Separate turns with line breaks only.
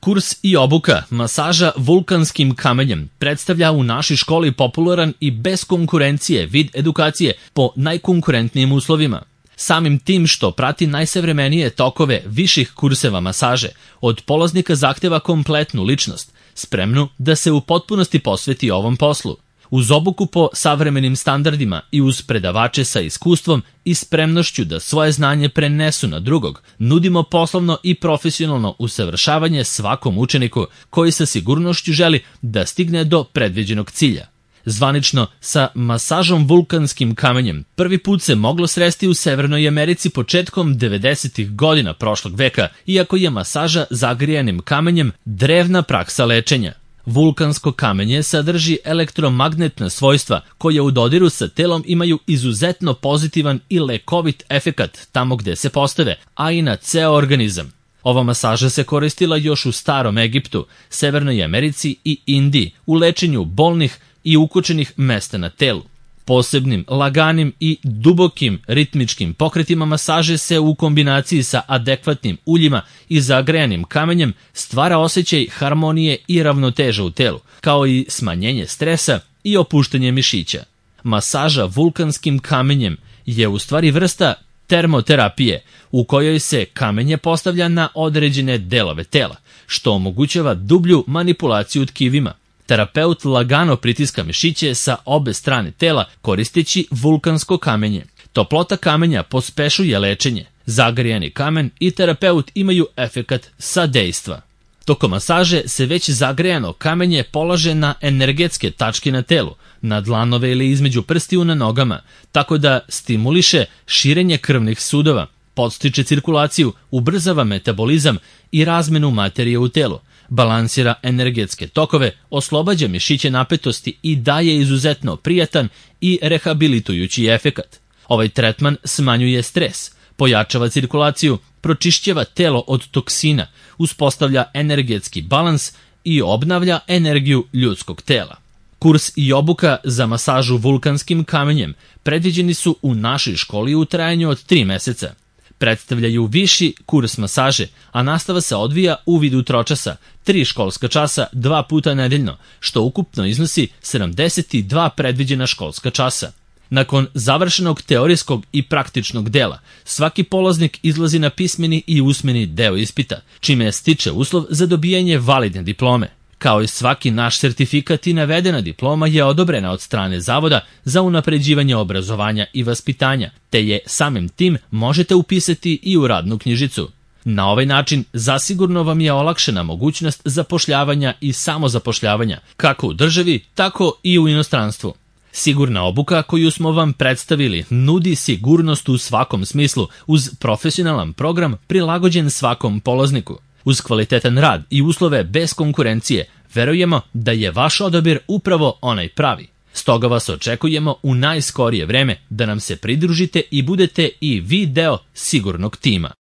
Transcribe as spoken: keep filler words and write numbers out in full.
Kurs i obuka masaža vulkanskim kamenjem predstavlja u našoj školi popularan i bez konkurencije vid edukacije po najkonkurentnijim uslovima. Samim tim što prati najsavremenije tokove viših kurseva masaže, od polaznika zahteva kompletnu ličnost, spremnu da se u potpunosti posveti ovom poslu. Uz obuku po savremenim standardima i uz predavače sa iskustvom i spremnošću da svoje znanje prenesu na drugog, nudimo poslovno i profesionalno usavršavanje svakom učeniku koji sa sigurnošću želi da stigne do predviđenog cilja. Zvanično, sa masažom vulkanskim kamenjem prvi put se moglo sresti u Severnoj Americi početkom devedesetih godina prošlog veka, iako je masaža zagrijanim kamenjem drevna praksa lečenja. Vulkansko kamenje sadrži elektromagnetna svojstva koja u dodiru sa telom imaju izuzetno pozitivan i lekovit efekat tamo gde se postave, a i na ceo organizam. Ova masaža se koristila još u Starom Egiptu, Severnoj Americi i Indiji u lečenju bolnih i ukočenih mesta na telu. Posebnim, laganim i dubokim ritmičkim pokretima masaže se u kombinaciji sa adekvatnim uljima i zagrejanim kamenjem stvara osjećaj harmonije i ravnoteže u telu, kao i smanjenje stresa i opuštanje mišića. Masaža vulkanskim kamenjem je u stvari vrsta termoterapije u kojoj se kamenje postavlja na određene delove tela, što omogućava dublju manipulaciju tkivima. Terapeut lagano pritiska mišiće sa obe strane tela koristeći vulkansko kamenje. Toplota kamenja pospešuje lečenje. Zagrijani kamen i terapeut imaju efekat sadejstva. Tokom masaže se već zagrijano kamenje polaže na energetske tačke na telu, na dlanove ili između prstiju na nogama, tako da stimuliše širenje krvnih sudova, podstiče cirkulaciju, ubrzava metabolizam i razmenu materije u telu, balansira energetske tokove, oslobađa mišiće napetosti i daje izuzetno prijatan i rehabilitujući efekat. Ovaj tretman smanjuje stres, pojačava cirkulaciju, pročišćava telo od toksina, uspostavlja energetski balans i obnavlja energiju ljudskog tela. Kurs i obuka za masažu vulkanskim kamenjem predviđeni su u našoj školi u trajanju od tri meseca. Predstavljaju viši kurs masaže, a nastava se odvija u vidu tročasa, tri školska časa, dva puta nedeljno, što ukupno iznosi sedamdeset dva predviđena školska časa. Nakon završenog teorijskog i praktičnog dela, svaki polaznik izlazi na pismeni i usmeni deo ispita, čime stiče uslov za dobijanje validne diplome. Kao i svaki naš sertifikat i navedena diploma je odobrena od strane Zavoda za unapređivanje obrazovanja i vaspitanja, te je samim tim možete upisati i u radnu knjižicu. Na ovaj način zasigurno vam je olakšena mogućnost zapošljavanja i samozapošljavanja, kako u državi, tako i u inostranstvu. Sigurna obuka koju smo vam predstavili nudi sigurnost u svakom smislu uz profesionalan program prilagođen svakom polazniku. Uz kvalitetan rad i uslove bez konkurencije, verujemo da je vaš odabir upravo onaj pravi. Stoga vas očekujemo u najskorije vreme da nam se pridružite i budete i vi deo sigurnog tima.